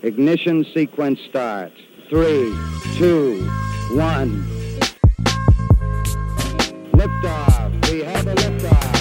Ignition sequence start. 3, 2, 1. Liftoff. We have a liftoff.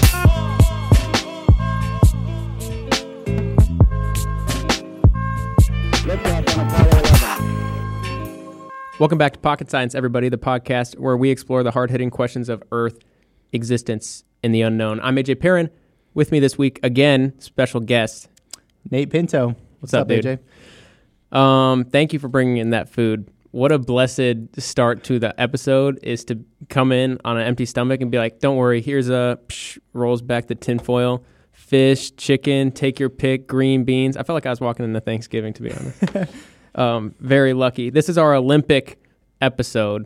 Liftoff on Apollo 11. Welcome back to Pocket Science, everybody, the podcast where we explore the hard-hitting questions of Earth, existence, and the unknown. I'm AJ Perrin. With me this week, again, special guest, Nate Pinto. What's up, dude? AJ? Thank you for bringing in that food. What a blessed start to the episode is to come in on an empty stomach and be like, don't worry, here's rolls back the tinfoil, fish, chicken, take your pick, green beans. I felt like I was walking into Thanksgiving, to be honest. Very lucky. This is our Olympic episode.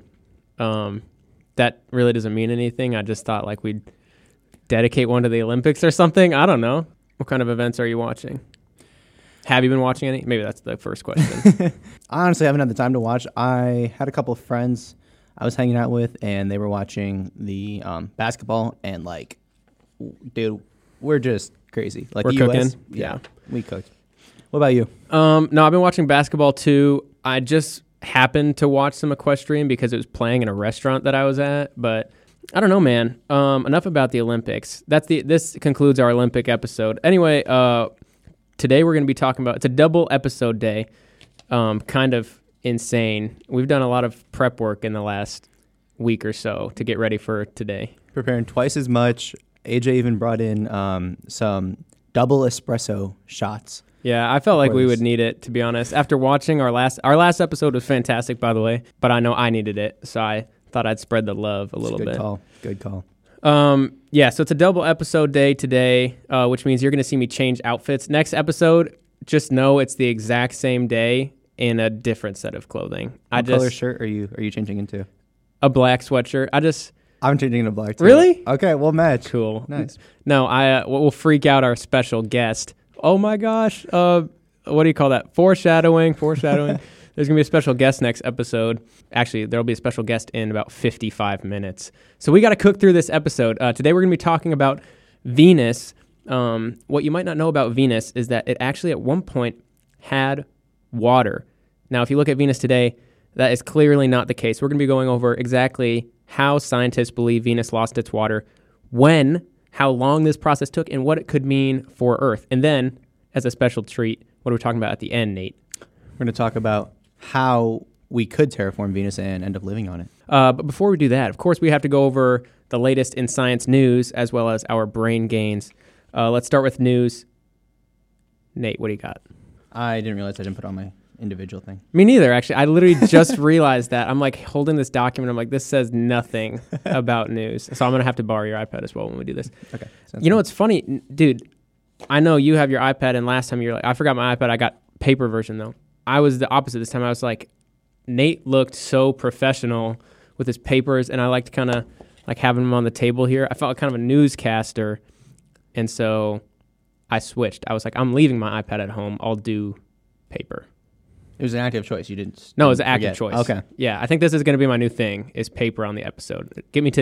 That really doesn't mean anything. I just thought like we'd dedicate one to the Olympics or something. I don't know. What kind of events are you watching? Have you been watching any? Maybe that's the first question. I honestly haven't had the time to watch. I had a couple of friends I was hanging out with, and they were watching the basketball, and like, dude, we're just crazy. Like We're the cooking? US, Yeah. We cooked. What about you? No, I've been watching basketball too. I just happened to watch some equestrian because it was playing in a restaurant that I was at, but I don't know, man. Enough about the Olympics. This concludes our Olympic episode. Anyway, today we're going to be talking about, it's a double episode day, kind of insane. We've done a lot of prep work in the last week or so to get ready for today. Preparing twice as much. AJ even brought in some double espresso shots. Yeah, I felt like we this. would need it, to be honest. After watching our last episode was fantastic, by the way, but I know I needed it, so I thought I'd spread the love a little bit. Good call. Yeah, so it's a double episode day today, which means you're going to see me change outfits. Next episode, just know it's the exact same day in a different set of clothing. What color shirt are you changing into? A black sweatshirt. I'm changing into black too. Really? Okay, we'll match. Cool. Nice. No, we'll freak out our special guest. Oh my gosh. What do you call that? Foreshadowing. There's going to be a special guest next episode. Actually, there'll be a special guest in about 55 minutes. So we got to cook through this episode. Today we're going to be talking about Venus. What you might not know about Venus is that it actually at one point had water. Now, if you look at Venus today, that is clearly not the case. We're going to be going over exactly how scientists believe Venus lost its water, when, how long this process took, and what it could mean for Earth. And then, as a special treat, what are we talking about at the end, Nate? We're going to talk about how we could terraform Venus and end up living on it. But before we do that, of course, we have to go over the latest in science news as well as our brain gains. Let's start with news. Nate, what do you got? I didn't realize I didn't put on my individual thing. Me neither, actually. I literally just realized that. I'm like holding this document. I'm like, this says nothing about news. So I'm going to have to borrow your iPad as well when we do this. Okay. You know what's funny? Dude, I know you have your iPad, and last time you were like, I forgot my iPad. I got paper version, though. I was the opposite this time. I was like, Nate looked so professional with his papers, and I liked kind of like having him on the table here. I felt like kind of a newscaster, and so I switched. I was like, I'm leaving my iPad at home. I'll do paper. It was an active choice. You didn't. No, it was an active forget. choice. Okay. Yeah, I think this is going to be my new thing, is paper on the episode. Get me to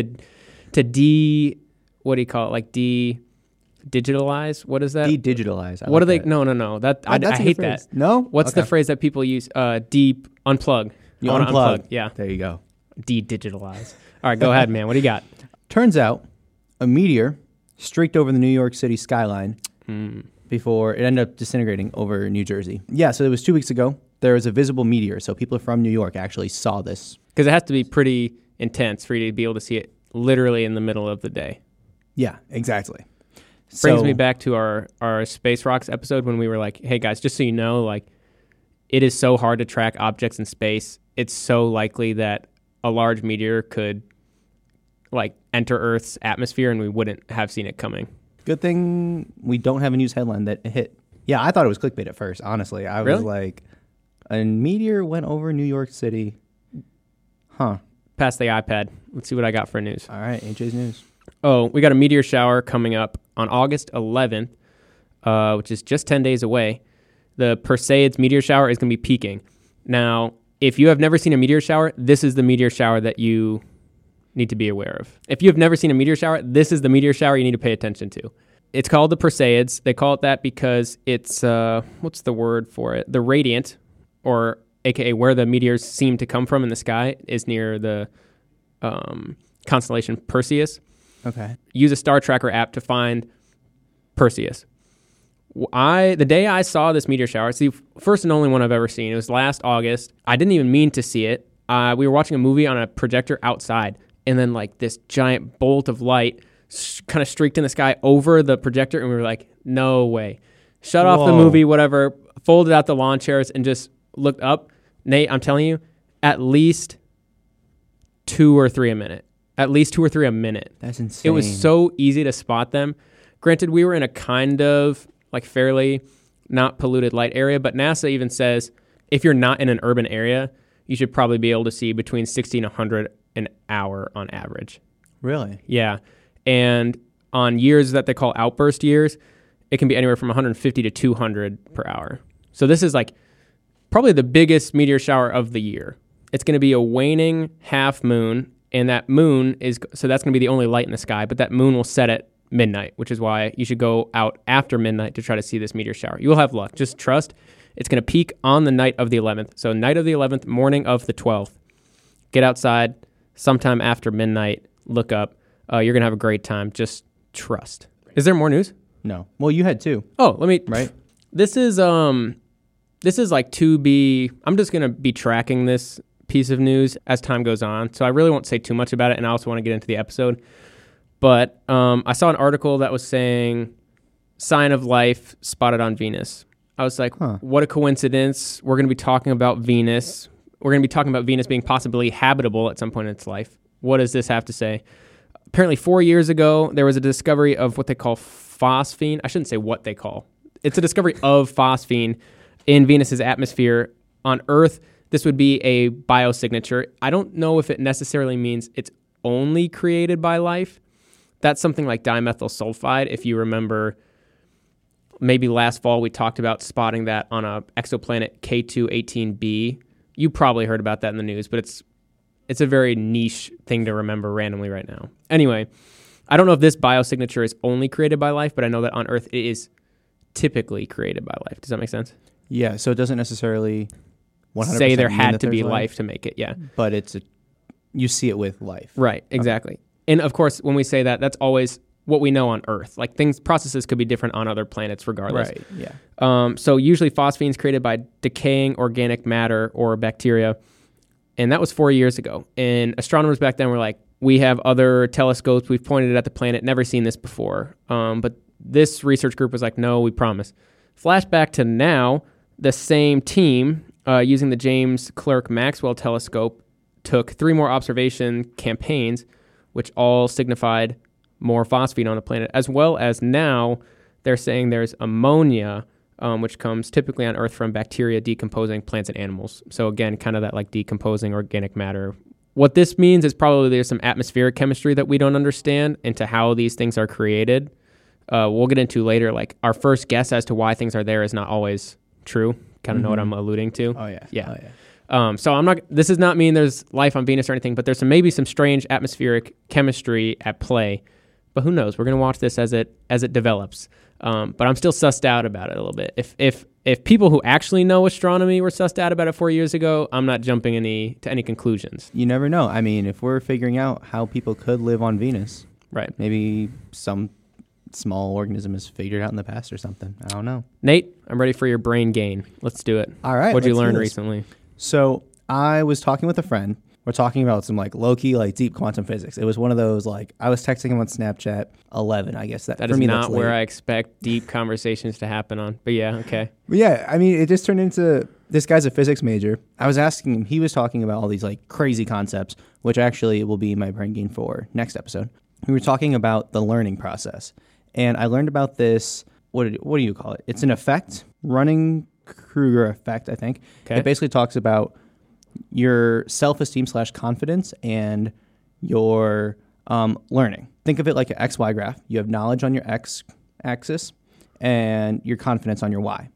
what do you call it? Like digitalize? What is that? De-digitalize. What are they? No. I hate that. No? What's the phrase that people use? Unplug. You I wanna unplug. Yeah. There you go. De-digitalize. All right, go ahead, man. What do you got? Turns out a meteor streaked over the New York City skyline before it ended up disintegrating over New Jersey. Yeah, so it was 2 weeks ago. There was a visible meteor, so people from New York actually saw this. Because it has to be pretty intense for you to be able to see it literally in the middle of the day. Yeah, exactly. Brings me back to our Space Rocks episode when we were like, hey guys, just so you know, like, it is so hard to track objects in space. It's so likely that a large meteor could like enter Earth's atmosphere and we wouldn't have seen it coming. Good thing we don't have a news headline that hit. Yeah, I thought it was clickbait at first, honestly. I was like, a meteor went over New York City. Huh. Pass the iPad. Let's see what I got for news. All right, AJ's news. Oh, we got a meteor shower coming up on August 11th, which is just 10 days away. The Perseids meteor shower is going to be peaking. Now, if you have never seen a meteor shower, this is the meteor shower that you need to be aware of. If you have never seen a meteor shower, this is the meteor shower you need to pay attention to. It's called the Perseids. They call it that because it's, what's the word for it? The radiant, or aka where the meteors seem to come from in the sky, is near the constellation Perseus. Okay. Use a star tracker app to find Perseus. The day I saw this meteor shower, it's the first and only one I've ever seen. It was last August. I didn't even mean to see it. We were watching a movie on a projector outside, and then like this giant bolt of light kind of streaked in the sky over the projector, and we were like, no way. Shut off the movie, whatever, folded out the lawn chairs, and just looked up. Nate, I'm telling you, at least 2 or 3 a minute. At least 2 or 3 a minute. That's insane. It was so easy to spot them. Granted, we were in a kind of like fairly not polluted light area, but NASA even says if you're not in an urban area, you should probably be able to see between 60 and 100 an hour on average. Really? Yeah. And on years that they call outburst years, it can be anywhere from 150 to 200 per hour. So this is like probably the biggest meteor shower of the year. It's going to be a waning half moon, and that moon so that's going to be the only light in the sky, but that moon will set at midnight, which is why you should go out after midnight to try to see this meteor shower. You will have luck. Just trust. It's going to peak on the night of the 11th. So night of the 11th, morning of the 12th. Get outside sometime after midnight. Look up. You're going to have a great time. Just trust. Is there more news? No. Well, you had 2. Oh, let me. Right? This is like to be. I'm just going to be tracking this piece of news as time goes on. So I really won't say too much about it, and I also want to get into the episode. But I saw an article that was saying sign of life spotted on Venus. I was like, what a coincidence. We're going to be talking about Venus. We're going to be talking about Venus being possibly habitable at some point in its life. What does this have to say? Apparently 4 years ago, there was a discovery of what they call phosphine. I shouldn't say what they call. It's a discovery of phosphine in Venus's atmosphere. On Earth, this would be a biosignature. I don't know if it necessarily means it's only created by life. That's something like dimethyl sulfide. If you remember, maybe last fall we talked about spotting that on a exoplanet K2-18b. You probably heard about that in the news, but it's a very niche thing to remember randomly right now. Anyway, I don't know if this biosignature is only created by life, but I know that on Earth it is typically created by life. Does that make sense? Yeah, so it doesn't necessarily 100% say there mean had that to be there's life to make it, yeah. But you see it with life. Right, exactly. And of course, when we say that, that's always what we know on Earth. Like processes could be different on other planets regardless. Right, yeah. So usually phosphine is created by decaying organic matter or bacteria. And that was 4 years ago. And astronomers back then were like, we have other telescopes. We've pointed it at the planet, never seen this before. But this research group was like, no, we promise. Flashback to now, the same team using the James Clerk Maxwell telescope took 3 more observation campaigns, which all signified more phosphine on the planet, as well as now they're saying there's ammonia, which comes typically on Earth from bacteria decomposing plants and animals. So again, kind of that like decomposing organic matter. What this means is probably there's some atmospheric chemistry that we don't understand into how these things are created. We'll get into later, like our first guess as to why things are there is not always true. Kind of know what I'm alluding to. Oh, yeah. Yeah. Oh, yeah. So this does not mean there's life on Venus or anything, but there's maybe some strange atmospheric chemistry at play. But who knows? We're going to watch this as it develops. But I'm still sussed out about it a little bit. If people who actually know astronomy were sussed out about it 4 years ago, I'm not jumping to any conclusions. You never know. I mean, if we're figuring out how people could live on Venus, right? Maybe some small organism has figured it out in the past or something. I don't know. Nate, I'm ready for your brain gain. Let's do it. All right. What'd you learn recently? So I was talking with a friend. We're talking about some like low-key, like deep quantum physics. It was one of those like I was texting him on Snapchat 11, I guess. That is not where I expect deep conversations to happen on. But yeah, okay. But yeah, I mean, it just turned into this guy's a physics major. I was asking him, he was talking about all these like crazy concepts, which actually will be my brain gain for next episode. We were talking about the learning process. And I learned about this, what do you call it? It's an effect, Running-Kruger effect, I think. Okay. It basically talks about your self-esteem / confidence and your learning. Think of it like an XY graph. You have knowledge on your X axis and your confidence on your Y.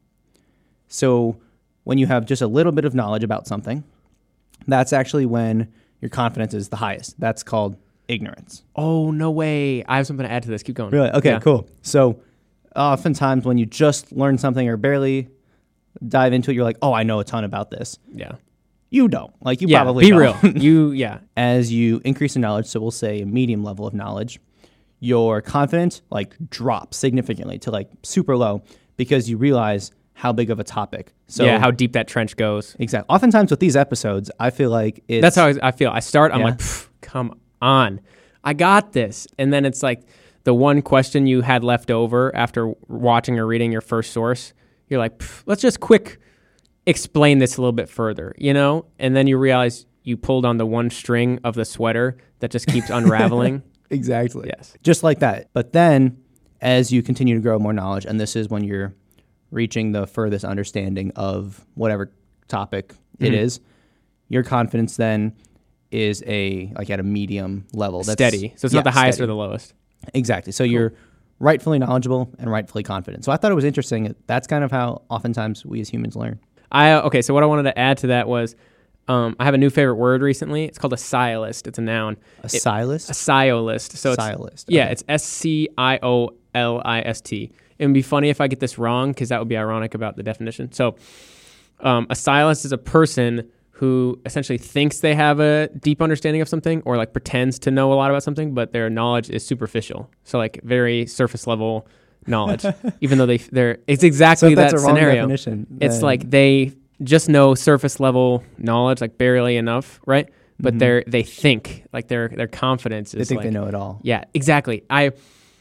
So when you have just a little bit of knowledge about something, that's actually when your confidence is the highest. That's called ignorance. Oh, no way. I have something to add to this. Keep going. Really? Okay, yeah. Cool. So oftentimes when you just learn something or barely dive into it, you're like, oh, I know a ton about this. Yeah. You don't. Like, you Yeah, probably be don't. real. Yeah. As you increase in knowledge, so we'll say a medium level of knowledge, your confidence like drops significantly to like super low because you realize how big of a topic. So yeah, how deep that trench goes. exactly. Oftentimes with these episodes, I feel like it's That's how I feel. I start, I'm Yeah. like, "Pff, come on. I got this. And then it's like the one question you had left over after watching or reading your first source, you're like, "Pff, let's just quick explain this a little bit further, you know?" And then you realize you pulled on the one string of the sweater that just keeps unraveling. exactly. Yes. Just like that. But then as you continue to grow more knowledge, and this is when you're reaching the furthest understanding of whatever topic it is, your confidence then is at a medium level. That's Steady. So it's not the highest steady. or the lowest. Exactly. So you're rightfully knowledgeable and rightfully confident. So I thought it was interesting. That's kind of how oftentimes we as humans learn. Okay, so what I wanted to add to that was I have a new favorite word recently. It's called a sciolist. It's a noun. A sciolist? A sciolist. So Sciolist. Yeah, Okay. it's SCIOLIST. It would be funny if I get this wrong because that would be ironic about the definition. So a sciolist is a person who essentially thinks they have a deep understanding of something or like pretends to know a lot about something, but their knowledge is superficial. So like very surface level knowledge, even though it's exactly So that's that a wrong scenario. definition, It's then- like they just know surface level knowledge, like barely enough, right? But they think like their confidence They is think like, they know it all. yeah, exactly. I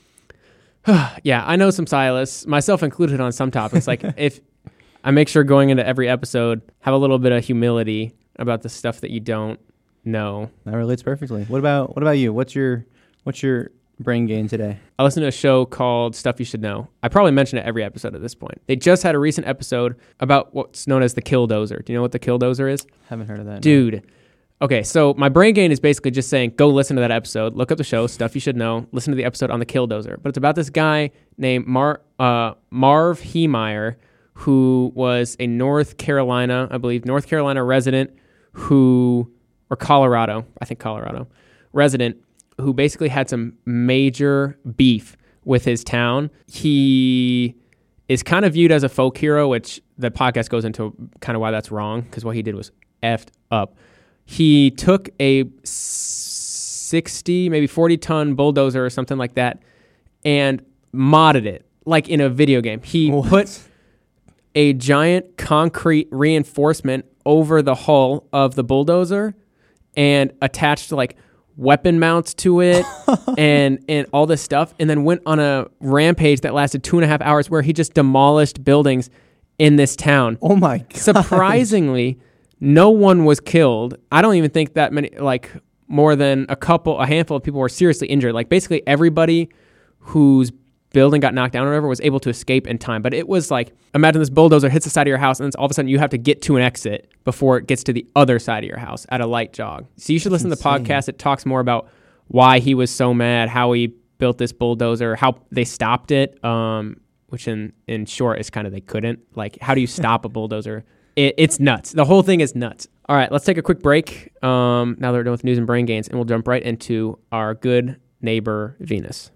know some sciolists, myself included on some topics. Like if I make sure going into every episode, have a little bit of humility about the stuff that you don't know. That relates perfectly. What about you? What's your brain gain today? I listened to a show called Stuff You Should Know. I probably mention it every episode at this point. They just had a recent episode about what's known as the Killdozer. Do you know what the Killdozer is? Haven't heard of that. Dude. Okay, so my brain gain is basically just saying, go listen to that episode, look up the show, Stuff You Should Know, listen to the episode on the Killdozer. But it's about this guy named Marv Heemeyer, who was a North Carolina resident or Colorado resident, who basically had some major beef with his town. He is kind of viewed as a folk hero, which the podcast goes into kind of why that's wrong, because what he did was effed up. He took a 60, maybe 40-ton bulldozer or something like that and modded it like in a video game. He put a giant concrete reinforcement over the hull of the bulldozer and attached like weapon mounts to it and all this stuff, and then went on a rampage that lasted 2.5 hours where he just demolished buildings in this town. Oh my God. Surprisingly, no one was killed. I don't even think that many, like more than a handful of people were seriously injured. Like basically everybody whose building got knocked down or whatever was able to escape in time. But it was like, imagine this bulldozer hits the side of your house and then all of a sudden you have to get to an exit before it gets to the other side of your house at a light jog. So you should listen to the podcast. It talks more about why he was so mad, how he built this bulldozer, how they stopped it, which in short is kind of they couldn't. Like, how do you stop a bulldozer? It's nuts. The whole thing is nuts. All right, let's take a quick break now that we're done with news and brain gains, and we'll jump right into our good neighbor, Venus.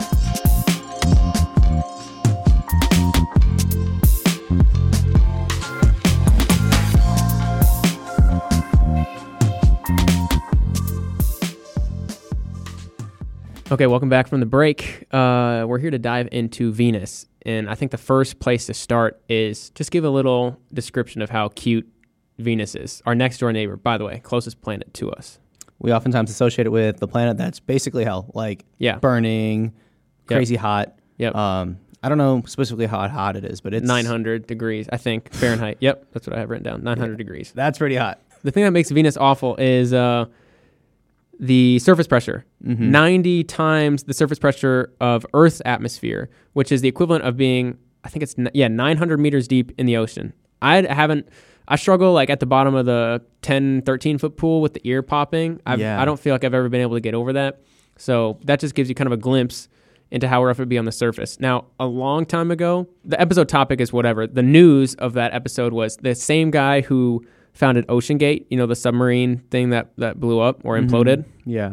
Okay, welcome back from the break. We're here to dive into Venus, and I think the first place to start is just give a little description of how cute Venus is. Our next door neighbor, by the way, closest planet to us. We oftentimes associate it with the planet that's basically hell, like burning, crazy hot. Yep. I don't know specifically how hot it is, but it's 900 degrees, I think, Fahrenheit. Yep, that's what I have written down, 900 degrees. That's pretty hot. The thing that makes Venus awful is the surface pressure. 90 times the surface pressure of Earth's atmosphere, which is the equivalent of being, I think it's 900 meters deep in the ocean. I struggle like at the bottom of the 10, 13 foot pool with the ear popping. I don't feel like I've ever been able to get over that. So that just gives you kind of a glimpse into how rough it would be on the surface. Now, a long time ago, the episode topic is whatever. The news of that episode was the same guy who founded OceanGate, you know, the submarine thing that blew up or imploded. Yeah.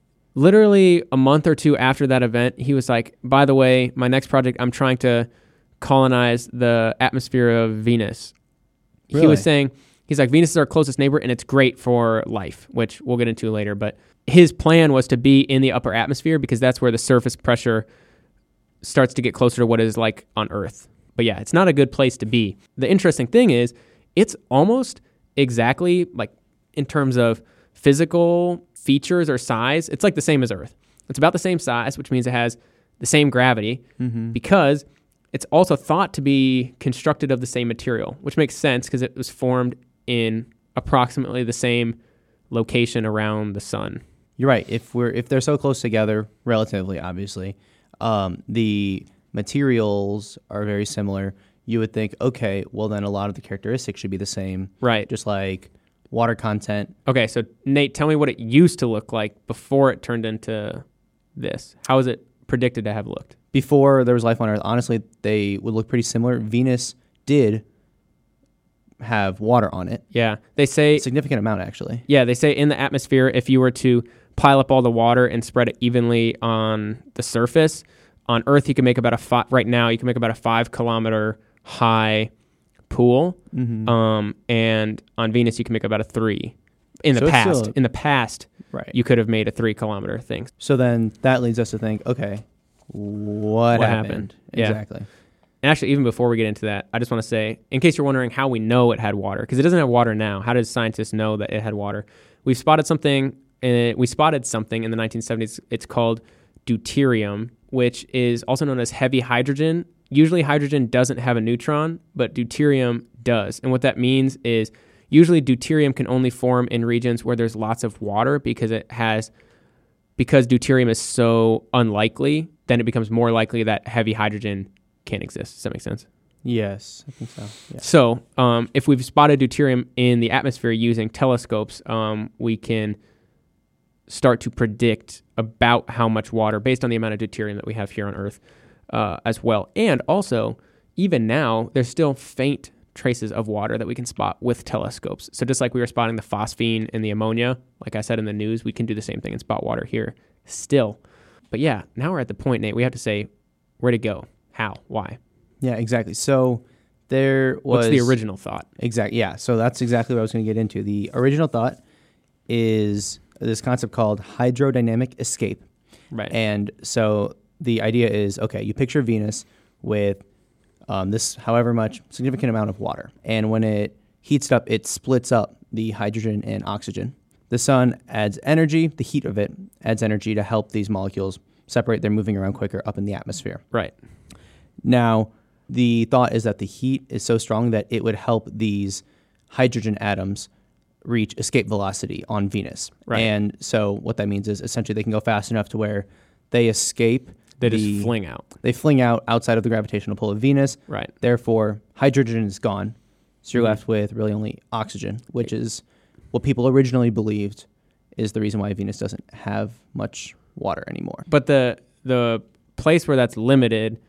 Literally a month or two after that event, he was like, by the way, my next project, I'm trying to colonize the atmosphere of Venus. Really? He was saying, he's like, Venus is our closest neighbor and it's great for life, which we'll get into later. But his plan was to be in the upper atmosphere because that's where the surface pressure starts to get closer to what it is like on Earth. But yeah, it's not a good place to be. The interesting thing is it's almost exactly like in terms of physical features or size, it's like the same as Earth. It's about the same size, which means it has the same gravity because it's also thought to be constructed of the same material, which makes sense because it was formed in approximately the same location around the sun. You're right. If they're so close together, relatively, obviously, the materials are very similar. You would think, okay, well then a lot of the characteristics should be the same. Right. Just like water content. Okay, so Nate, tell me what it used to look like before it turned into this. How was it predicted to have looked? Before there was life on Earth, honestly, they would look pretty similar. Venus did have water on it. Yeah, they say A significant amount, actually. Yeah, they say in the atmosphere, if you were to pile up all the water and spread it evenly on the surface, on Earth you can make about right now you can make about a 5 kilometer high pool, and on Venus you can make about a 3. In So the it's past, still- Right. you could have made a 3 kilometer thing. So then that leads us to think, okay, what happened? Yeah. Exactly. And actually, even before we get into that, I just want to say, in case you're wondering how we know it had water, because it doesn't have water now. How did scientists know that it had water? We spotted something in the 1970s. It's called deuterium, which is also known as heavy hydrogen. Usually hydrogen doesn't have a neutron, but deuterium does. And what that means is usually deuterium can only form in regions where there's lots of water because deuterium is so unlikely, then it becomes more likely that heavy hydrogen can't exist. Does that make sense? Yes, I think so. Yeah. So if we've spotted deuterium in the atmosphere using telescopes, we can start to predict about how much water, based on the amount of deuterium that we have here on Earth as well. And also, even now, there's still faint traces of water that we can spot with telescopes. So just like we were spotting the phosphine and the ammonia, like I said in the news, we can do the same thing and spot water here still. But yeah, now we're at the point, Nate, we have to say, where'd it go? How? Why? Yeah, exactly. So there was... What's the original thought? Exactly. Yeah. So that's exactly what I was going to get into. The original thought is this concept called hydrodynamic escape. Right. And so the idea is, okay, you picture Venus with this however much significant amount of water. And when it heats up, it splits up the hydrogen and oxygen. The sun adds energy. The heat of it adds energy to help these molecules separate. They're moving around quicker up in the atmosphere. Right. Now, the thought is that the heat is so strong that it would help these hydrogen atoms reach escape velocity on Venus. Right. And so what that means is essentially they can go fast enough to where they escape. They just fling out. They fling out outside of the gravitational pull of Venus. Right. Therefore, hydrogen is gone. So you're left with really only oxygen, which is what people originally believed is the reason why Venus doesn't have much water anymore. But the place where that's limited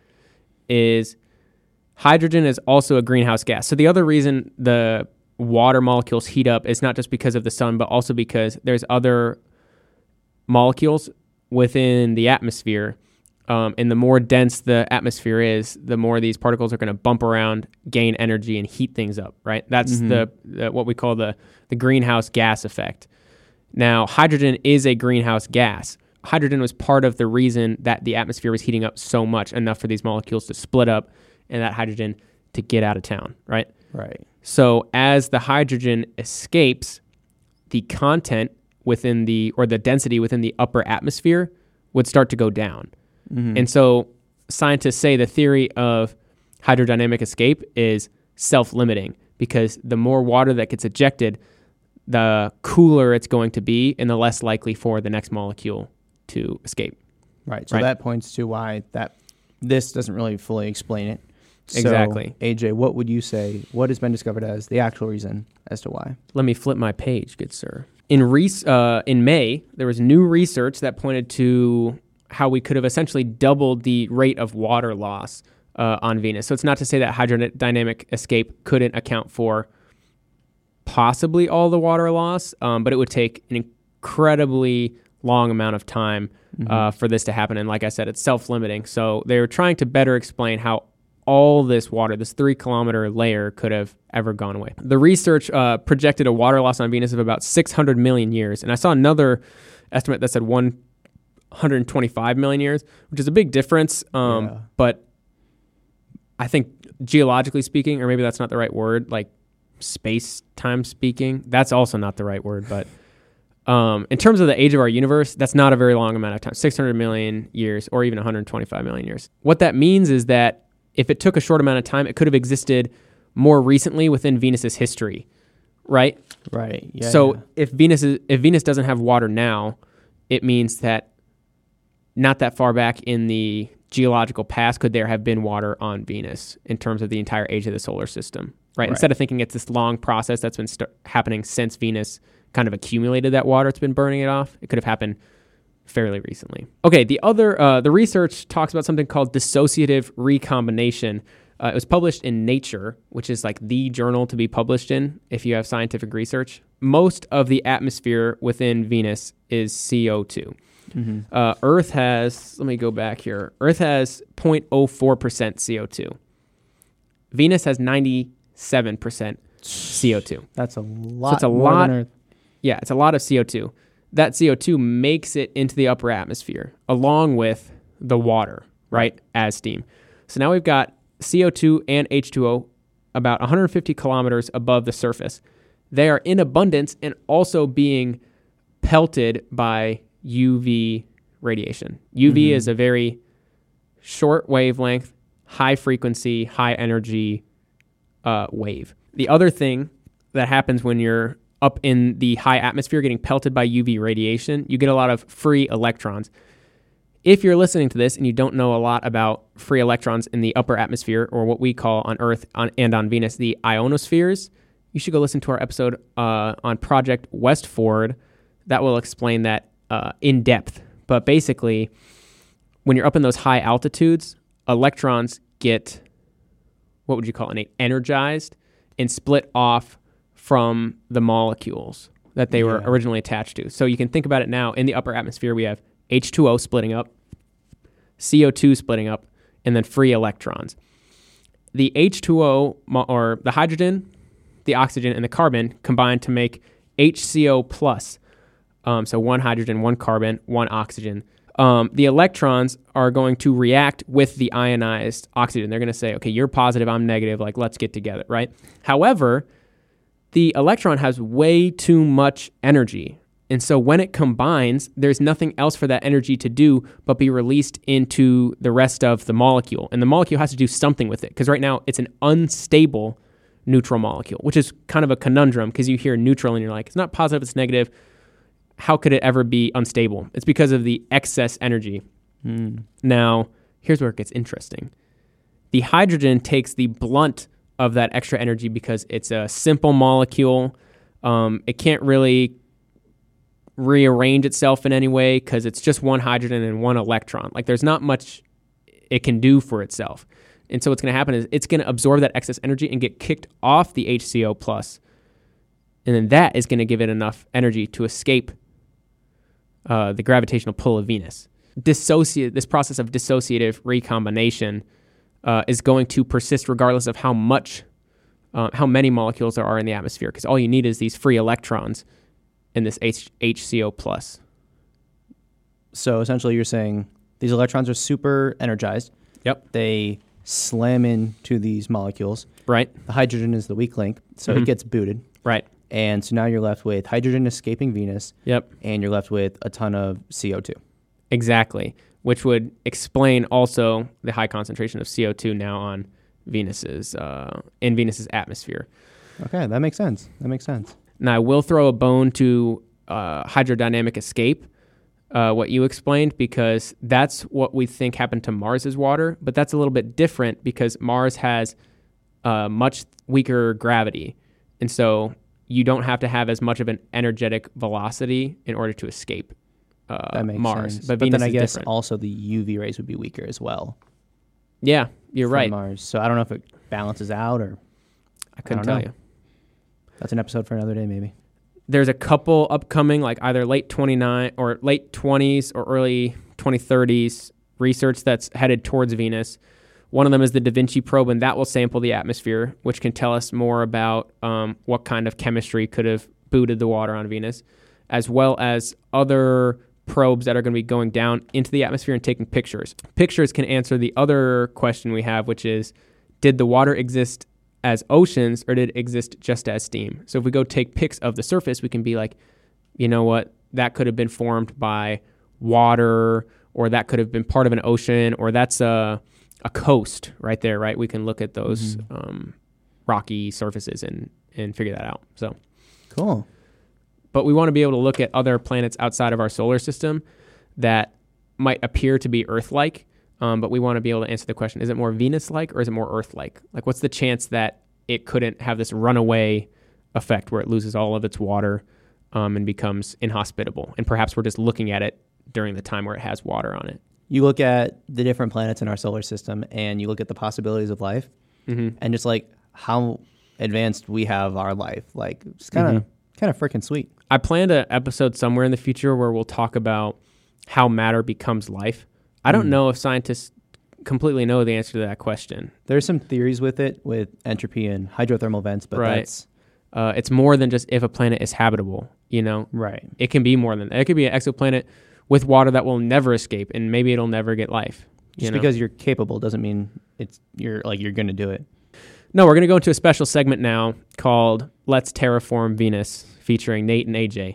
is hydrogen is also a greenhouse gas. So the other reason the water molecules heat up is not just because of the sun, but also because there's other molecules within the atmosphere. And the more dense the atmosphere is, the more these particles are going to bump around, gain energy, and heat things up, right? That's the what we call the greenhouse gas effect. Now, hydrogen is a greenhouse gas. Hydrogen was part of the reason that the atmosphere was heating up so much, enough for these molecules to split up and that hydrogen to get out of town, right? Right. So as the hydrogen escapes, the content within or the density within the upper atmosphere would start to go down. And so scientists say the theory of hydrodynamic escape is self-limiting because the more water that gets ejected, the cooler it's going to be and the less likely for the next molecule to escape. Right. So that points to why this doesn't really fully explain it. Exactly. So, AJ, what would you say, what has been discovered as the actual reason as to why? Let me flip my page, good sir. In May, there was new research that pointed to how we could have essentially doubled the rate of water loss on Venus. So it's not to say that hydrodynamic escape couldn't account for possibly all the water loss, but it would take an incredibly long amount of time for this to happen. And like I said, it's self-limiting. So they were trying to better explain how all this water, this 3-kilometer layer, could have ever gone away. The research projected a water loss on Venus of about 600 million years. And I saw another estimate that said 125 million years, which is a big difference. But I think geologically speaking, or maybe that's not the right word, like space-time speaking, that's also not the right word. But in terms of the age of our universe, that's not a very long amount of time, 600 million years or even 125 million years. What that means is that if it took a short amount of time, it could have existed more recently within Venus's history, right? Right. Yeah. So if Venus doesn't have water now, it means that not that far back in the geological past could there have been water on Venus in terms of the entire age of the solar system, right? Instead of thinking it's this long process that's been happening since Venus kind of accumulated that water, it's been burning it off. It could have happened fairly recently. Okay, the research talks about something called dissociative recombination. It was published in Nature, which is like the journal to be published in if you have scientific research. Most of the atmosphere within Venus is CO2. Mm-hmm. Earth has, let me go back here. Earth has 0.04% CO2. Venus has 97% CO2. That's a lot. So it's a more lot. than Earth. Yeah, it's a lot of CO2. That CO2 makes it into the upper atmosphere along with the water, right, as steam. So now we've got CO2 and H2O about 150 kilometers above the surface. They are in abundance and also being pelted by UV radiation. UV is a very short wavelength, high frequency, high energy wave. The other thing that happens when you're up in the high atmosphere getting pelted by UV radiation, you get a lot of free electrons. If you're listening to this and you don't know a lot about free electrons in the upper atmosphere, or what we call on Earth and on Venus the ionospheres, you should go listen to our episode on Project Westford. That will explain that in depth. But basically, when you're up in those high altitudes, electrons get, what would you call it, energized and split off from the molecules that they were originally attached to. So you can think about it now. In the upper atmosphere, we have H2O splitting up, CO2 splitting up, and then free electrons. The H2O, or the hydrogen, the oxygen, and the carbon combine to make HCO plus. So one hydrogen, one carbon, one oxygen. The electrons are going to react with the ionized oxygen. They're going to say, okay, you're positive, I'm negative, like let's get together, right? However, the electron has way too much energy. And so when it combines, there's nothing else for that energy to do but be released into the rest of the molecule. And the molecule has to do something with it, because right now it's an unstable neutral molecule, which is kind of a conundrum, because you hear neutral and you're like, it's not positive, it's negative. How could it ever be unstable? It's because of the excess energy. Now, here's where it gets interesting. The hydrogen takes the blunt of that extra energy because it's a simple molecule. It can't really rearrange itself in any way because it's just one hydrogen and one electron. Like there's not much it can do for itself. And so what's going to happen is it's going to absorb that excess energy and get kicked off the HCO plus. And then that is going to give it enough energy to escape the gravitational pull of Venus. This process of dissociative recombination is going to persist regardless of how many molecules there are in the atmosphere, because all you need is these free electrons in this HCO plus. So essentially you're saying these electrons are super energized. Yep. They slam into these molecules. Right. The hydrogen is the weak link, so it gets booted. Right. And so now you're left with hydrogen escaping Venus. Yep. And you're left with a ton of CO2. Exactly. Which would explain also the high concentration of CO2 now on Venus's atmosphere. Okay, that makes sense. Now, I will throw a bone to hydrodynamic escape, what you explained, because that's what we think happened to Mars's water, but that's a little bit different because Mars has much weaker gravity, and so you don't have to have as much of an energetic velocity in order to escape that makes Mars. sense. But then Venus I is guess different. also the UV rays would be weaker as well. Yeah, you're from right. Mars. So I don't know if it balances out or I couldn't don't tell know. you. That's an episode for another day, maybe. There's a couple upcoming, like either late 20s or early 2030s research that's headed towards Venus, One of them is the Da Vinci probe, and that will sample the atmosphere, which can tell us more about what kind of chemistry could have booted the water on Venus, as well as other probes that are going to be going down into the atmosphere and taking pictures. Pictures can answer the other question we have, which is, did the water exist as oceans or did it exist just as steam? So if we go take pics of the surface, we can be like, you know what, that could have been formed by water, or that could have been part of an ocean, or that's a coast right there, right? We can look at those rocky surfaces and figure that out. So Cool. but we want to be able to look at other planets outside of our solar system that might appear to be Earth-like, but we want to be able to answer the question, is it more Venus-like or is it more Earth-like? Like, what's the chance that it couldn't have this runaway effect where it loses all of its water and becomes inhospitable? And perhaps we're just looking at it during the time where it has water on it. You look at the different planets in our solar system and you look at the possibilities of life and just like how advanced we have our life. Like, it's kind of freaking sweet. I planned an episode somewhere in the future where we'll talk about how matter becomes life. I don't know if scientists completely know the answer to that question. There's some theories with it, with entropy and hydrothermal vents, but Right. that's It's more than just if a planet is habitable, you know? right. It can be more than that. It could be an exoplanet with water that will never escape, and maybe it'll never get life. Just because you're capable doesn't mean you're going to do it. No, we're going to go into a special segment now called Let's Terraform Venus, featuring Nate and AJ.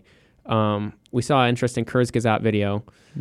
We saw an interesting Kurzgesagt video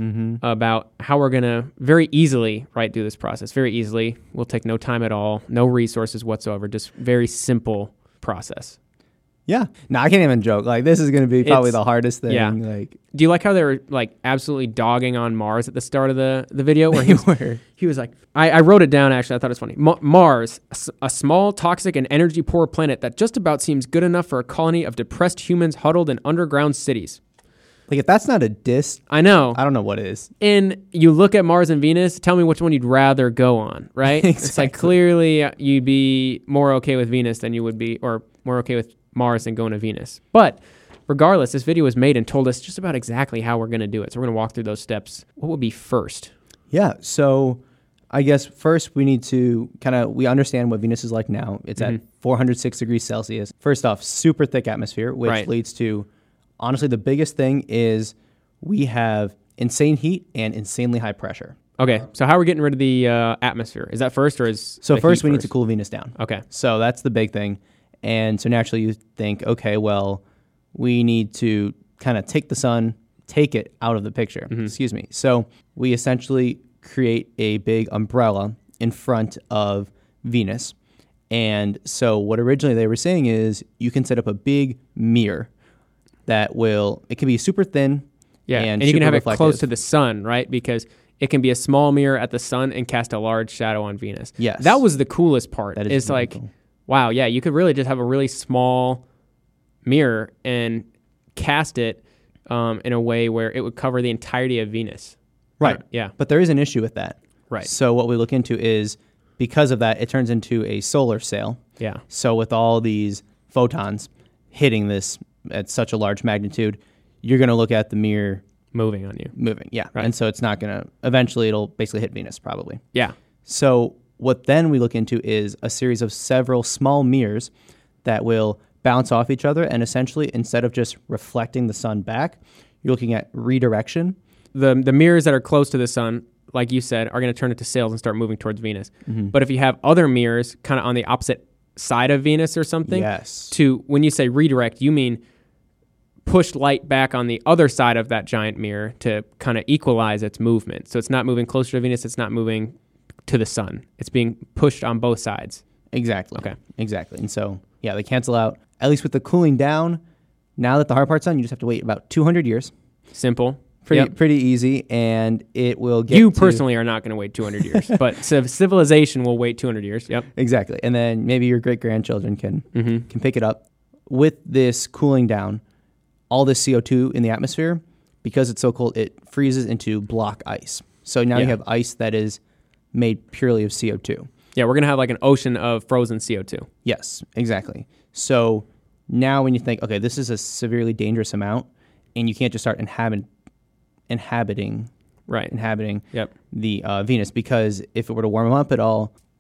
about how we're going to very easily do this process. Very easily. We'll take no time at all, no resources whatsoever, just very simple process. Yeah. No, I can't even joke. Like, this is going to be probably the hardest thing. Yeah. Like, Do you like how they were absolutely dogging on Mars at the start of the video? Where he was like, I wrote it down actually. I thought it was funny. Mars, a small, toxic, and energy-poor planet that just about seems good enough for a colony of depressed humans huddled in underground cities. like if that's not a diss, I know. I don't know what is. And you look at Mars and Venus, tell me which one you'd rather go on, right? It's like clearly you'd be more okay with Venus than you would be, or more okay with Mars than going to Venus. But regardless, this video was made and told us just about exactly how we're going to do it. So we're going to walk through those steps. What would be first? Yeah. So I guess first we need to we understand what Venus is like now. It's at 406 degrees Celsius. First off, super thick atmosphere, which leads to, honestly, the biggest thing is we have insane heat and insanely high pressure. Okay. So how are we getting rid of the atmosphere? Is that first or is So the first heat we need to cool Venus down. Okay. So that's the big thing. And so naturally you think, okay, well, we need to kind of take the sun, take it out of the picture. Excuse me. So we essentially create a big umbrella in front of Venus. And so what originally they were saying is you can set up a big mirror that it can be super thin. Yeah, and you can have it close to the sun, right? Because it can be a small mirror at the sun and cast a large shadow on Venus. Yes. That was the coolest part. That is It's really like, cool. wow, yeah, you could really just have a really small mirror and cast it in a way where it would cover the entirety of Venus. Right. Yeah. But there is an issue with that. Right. So what we look into is, because of that, it turns into a solar sail. Yeah. So with all these photons hitting this at such a large magnitude, you're going to look at the mirror Moving on you. moving. Yeah. Right. And so it's not going to, eventually it'll basically hit Venus probably. Yeah. So what then we look into is a series of several small mirrors that will bounce off each other, and essentially, instead of just reflecting the sun back, you're looking at redirection. The mirrors that are close to the sun, like you said, are going to turn into sails and start moving towards Venus. But if you have other mirrors kind of on the opposite side of Venus or something, Yes. when you say redirect, you mean push light back on the other side of that giant mirror to kind of equalize its movement. So it's not moving closer to Venus, it's not moving to the sun. It's being pushed on both sides. Exactly. Okay. Exactly. And so, yeah, they cancel out. At least with the cooling down, now that the hard part's done, you just have to wait about 200 years. Simple. Pretty easy, and it will get You to- personally are not going to wait 200 years, but civilization will wait 200 years. Yep. Exactly. And then maybe your great-grandchildren can pick it up. With this cooling down, all this CO2 in the atmosphere, because it's so cold, it freezes into block ice. So now you have ice that is made purely of CO2. Yeah, we're going to have like an ocean of frozen CO2. Yes, exactly. So now when you think, okay, this is a severely dangerous amount, and you can't just start inhabiting Right. the Yep. Venus, because if it were to warm up at all,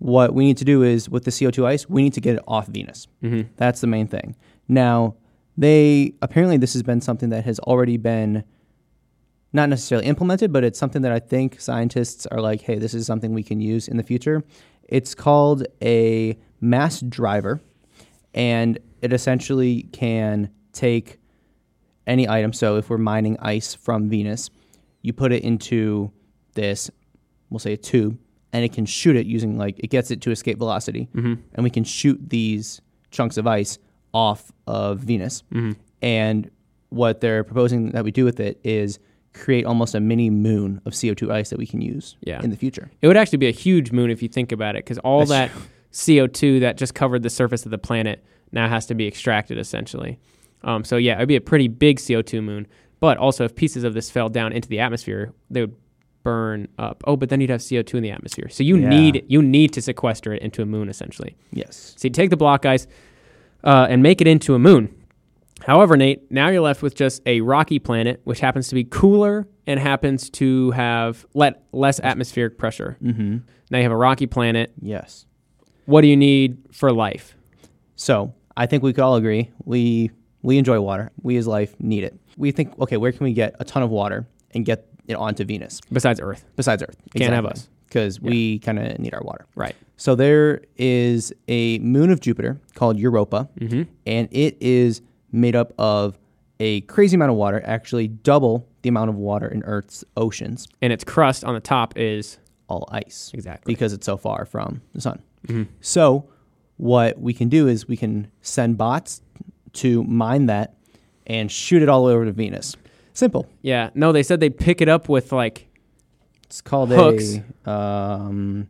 what we need to do is, with the CO2 ice, we need to get it off Venus. Mm-hmm. That's the main thing. Now, apparently this has been something that has already been not necessarily implemented, but it's something that I think scientists are like, hey, this is something we can use in the future. It's called a mass driver, and it essentially can take any item. So if we're mining ice from Venus, you put it into this, we'll say a tube, and it can shoot it using, like, it gets it to escape velocity, and we can shoot these chunks of ice off of Venus. And what they're proposing that we do with it is create almost a mini moon of CO2 ice that we can use in the future. It would actually be a huge moon if you think about it, because all that CO2 that just covered the surface of the planet now has to be extracted, essentially. So yeah, it would be a pretty big CO2 moon. But also, if pieces of this fell down into the atmosphere, they would burn up. Oh, but then you'd have CO2 in the atmosphere. So you need to sequester it into a moon, essentially. Yes. So you take the block ice and make it into a moon. However, Nate, now you're left with just a rocky planet, which happens to be cooler and happens to have less atmospheric pressure. Mm-hmm. Now you have a rocky planet. Yes. What do you need for life? So I think we could all agree we enjoy water. We as life need it. We think, okay, where can we get a ton of water and get it onto Venus? Besides Earth. Besides Earth. Can't have us. Because we kind of need our water. Right. So there is a moon of Jupiter called Europa, and it is made up of a crazy amount of water, actually double the amount of water in Earth's oceans. And its crust on the top is all ice. Exactly. Because it's so far from the sun. So what we can do is we can send bots to mine that and shoot it all over to Venus. Simple. Yeah. No, they said they'd pick it up with, like, it's called hooks. A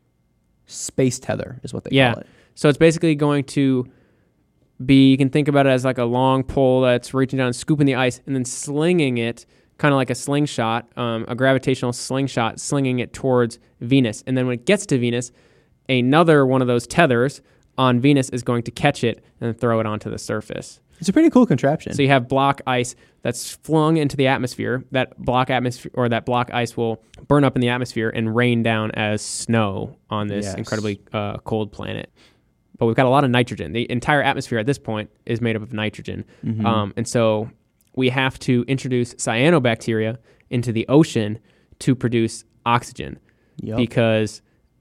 space tether is what they call it. So it's basically going to be, you can think about it as like a long pole that's reaching down and scooping the ice and then slinging it, kind of like a slingshot, a gravitational slingshot, slinging it towards Venus. And then when it gets to Venus, another one of those tethers on Venus is going to catch it and throw it onto the surface. It's a pretty cool contraption. So you have block ice that's flung into the atmosphere. That block ice will burn up in the atmosphere and rain down as snow on this incredibly cold planet. But we've got a lot of nitrogen. The entire atmosphere at this point is made up of nitrogen. And so we have to introduce cyanobacteria into the ocean to produce oxygen because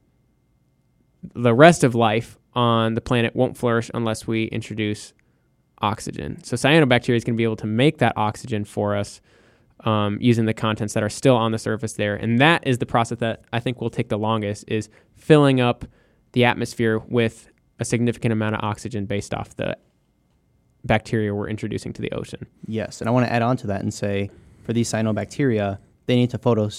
the rest of life on the planet won't flourish unless we introduce oxygen. So cyanobacteria is going to be able to make that oxygen for us using the contents that are still on the surface there. And that is the process that I think will take the longest, is filling up the atmosphere with a significant amount of oxygen based off the bacteria we're introducing to the ocean. Yes, and I want to add on to that and say, for these cyanobacteria, they need to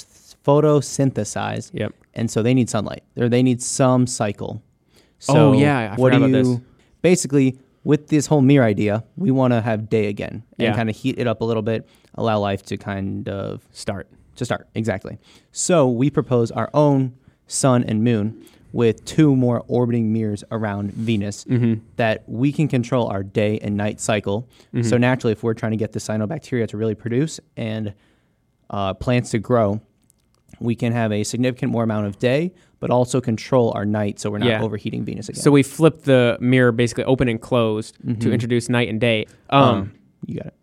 photosynthesize. Yep. And so they need sunlight. Or they need some cycle. So I forgot about this. Basically, with this whole mirror idea, we want to have day again and kind of heat it up a little bit, allow life to kind of start. Exactly. So we propose our own sun and moon with 2 more orbiting mirrors around Venus that we can control our day and night cycle. So naturally, if we're trying to get the cyanobacteria to really produce and plants to grow, we can have a significant more amount of day, but also control our night so we're not overheating Venus again. So we flip the mirror basically open and closed to introduce night and day. You got it.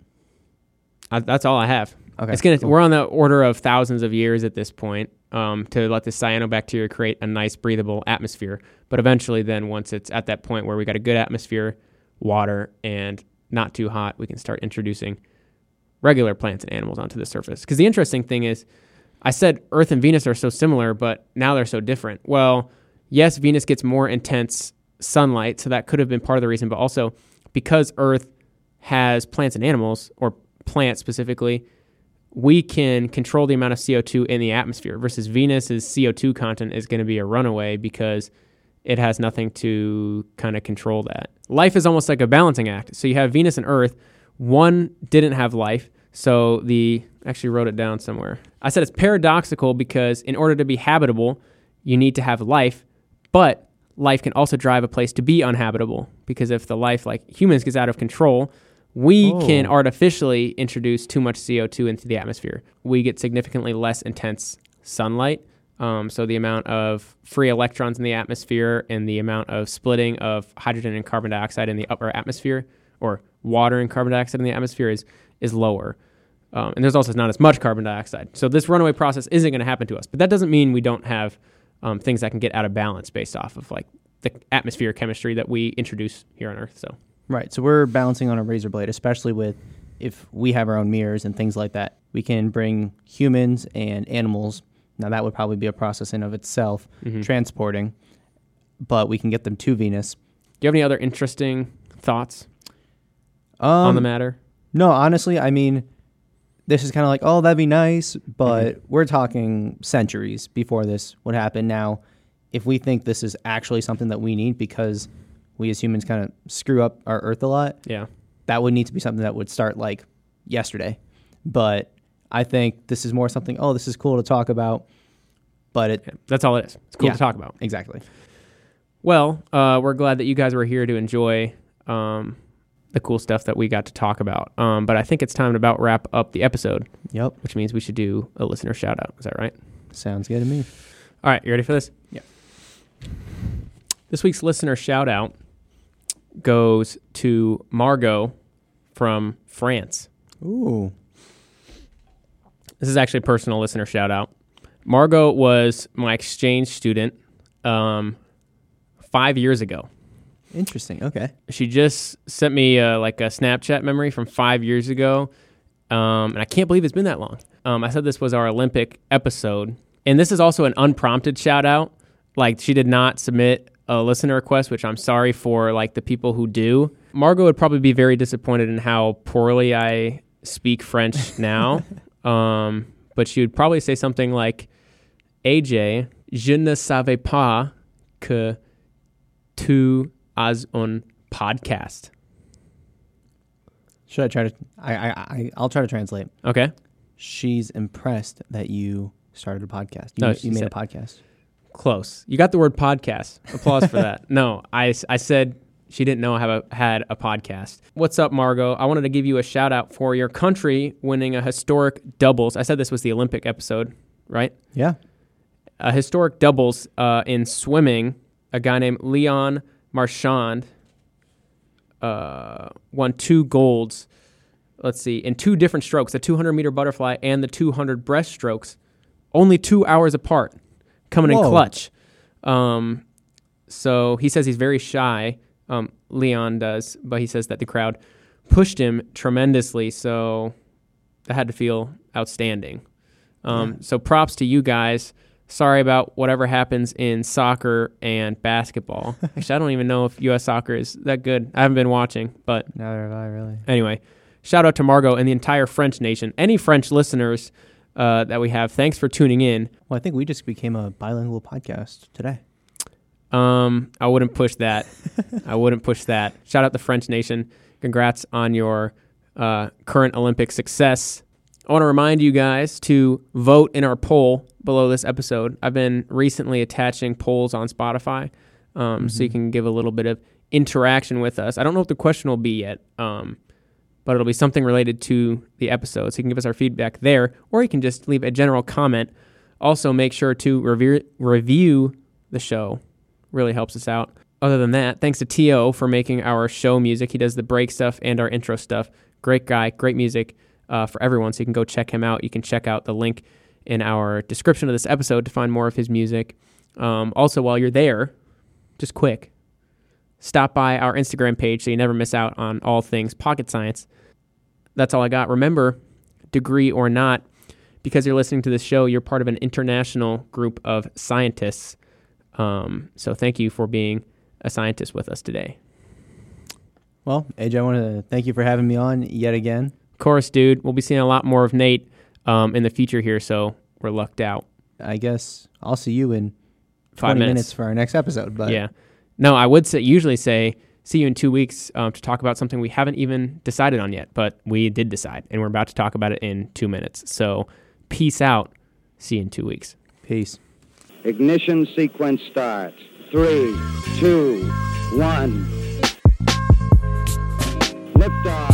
That's all I have. Okay. We're on the order of thousands of years at this point to let the cyanobacteria create a nice breathable atmosphere. But eventually then, once it's at that point where we got a good atmosphere, water, and not too hot, we can start introducing regular plants and animals onto the surface. Because the interesting thing is, I said Earth and Venus are so similar, but now they're so different. Well, yes, Venus gets more intense sunlight, so that could have been part of the reason, but also because Earth has plants and animals, or plants specifically, we can control the amount of CO2 in the atmosphere versus Venus's CO2 content is going to be a runaway because it has nothing to kind of control that. Life is almost like a balancing act. So you have Venus and Earth. One didn't have life, so actually wrote it down somewhere. I said it's paradoxical because in order to be habitable, you need to have life, but life can also drive a place to be uninhabitable because if the life, like humans, gets out of control, we can artificially introduce too much CO2 into the atmosphere. We get significantly less intense sunlight So the amount of free electrons in the atmosphere and the amount of splitting of hydrogen and carbon dioxide in the upper atmosphere, or water and carbon dioxide in the atmosphere, is lower. And there's also not as much carbon dioxide. So this runaway process isn't going to happen to us. But that doesn't mean we don't have things that can get out of balance based off of like the atmosphere chemistry that we introduce here on Earth. So Right. So we're balancing on a razor blade, especially with if we have our own mirrors and things like that. We can bring humans and animals. Now, that would probably be a process in of itself, transporting, but we can get them to Venus. do you have any other interesting thoughts on the matter? No, honestly, I mean, this is kind of like, oh, that'd be nice, but we're talking centuries before this would happen. Now, if we think this is actually something that we need because we as humans kind of screw up our Earth a lot, Yeah. that would need to be something that would start like yesterday. But I think this is more something, oh, this is cool to talk about, but it... That's all it is. It's cool Yeah. to talk about. Exactly. Well, we're glad that you guys were here to enjoy the cool stuff that we got to talk about. But I think it's time to about wrap up the episode, Yep. which means we should do a listener shout out. Is that right? Sounds good to me. All right, you ready for this? Yeah. This week's listener shout out goes to Margot from France. Ooh. This is actually a personal listener shout out. Margot was my exchange student 5 years ago. Interesting. Okay. She just sent me like a Snapchat memory from 5 years ago, and I can't believe it's been that long. I said this was our Olympic episode, and this is also an unprompted shout out. Like, she did not submit a listener request, which I'm sorry for, like, the people who do. Margot would probably be very disappointed in how poorly I speak French now, but she would probably say something like, AJ, je ne savais pas que tu as un podcast. Should I try to... I'll try to translate. Okay. She's impressed that you started a podcast. No, You she made said- a podcast. Close. You got the word podcast. Applause for that. No, I said she didn't know I had a podcast. What's up, Margot? I wanted to give you a shout out for your country winning a historic doubles. I said this was the Olympic episode, right? Yeah. A historic doubles in swimming. A guy named Leon Marchand won 2 golds. Let's see, in 2 different strokes, the 200-meter butterfly and the 200 breaststrokes, only 2 hours apart, coming in Whoa. clutch. So he says he's very shy, Leon does, but he says that the crowd pushed him tremendously, so that had to feel outstanding. So props to you guys. Sorry about whatever happens in soccer and basketball. Actually, I don't even know if U.S. soccer is that good. I haven't been watching, but Neither have I, really. anyway, shout out to Margot and the entire French nation. Any French listeners that we have, thanks for tuning in. Well, I think we just became a bilingual podcast today. I wouldn't push that. I wouldn't push that. Shout out the French nation. Congrats on your current Olympic success. I want to remind you guys to vote in our poll below this episode. I've been recently attaching polls on Spotify, so you can give a little bit of interaction with us. I don't know what the question will be yet, but it'll be something related to the episode, so you can give us our feedback there, or you can just leave a general comment. Also, make sure to review the show. Really helps us out. Other than that, thanks to T.O. for making our show music. He does the break stuff and our intro stuff. Great guy, great music for everyone, so you can go check him out. You can check out the link in our description of this episode to find more of his music. Also, while you're there, just quick, stop by our Instagram page so you never miss out on all things Pocket Science. That's all I got. Remember, degree or not, because you're listening to this show, you're part of an international group of scientists. So thank you for being a scientist with us today. Well, AJ, I want to thank you for having me on yet again. Of course, dude. We'll be seeing a lot more of Nate in the future here, so we're lucked out. I guess I'll see you in 5 20 minutes. minutes for our next episode. But Yeah. No, I would usually say see you in 2 weeks to talk about something we haven't even decided on yet, but we did decide, and we're about to talk about it in 2 minutes. So peace out. See you in 2 weeks. peace. Ignition sequence starts. 3, 2, 1. Liftoff.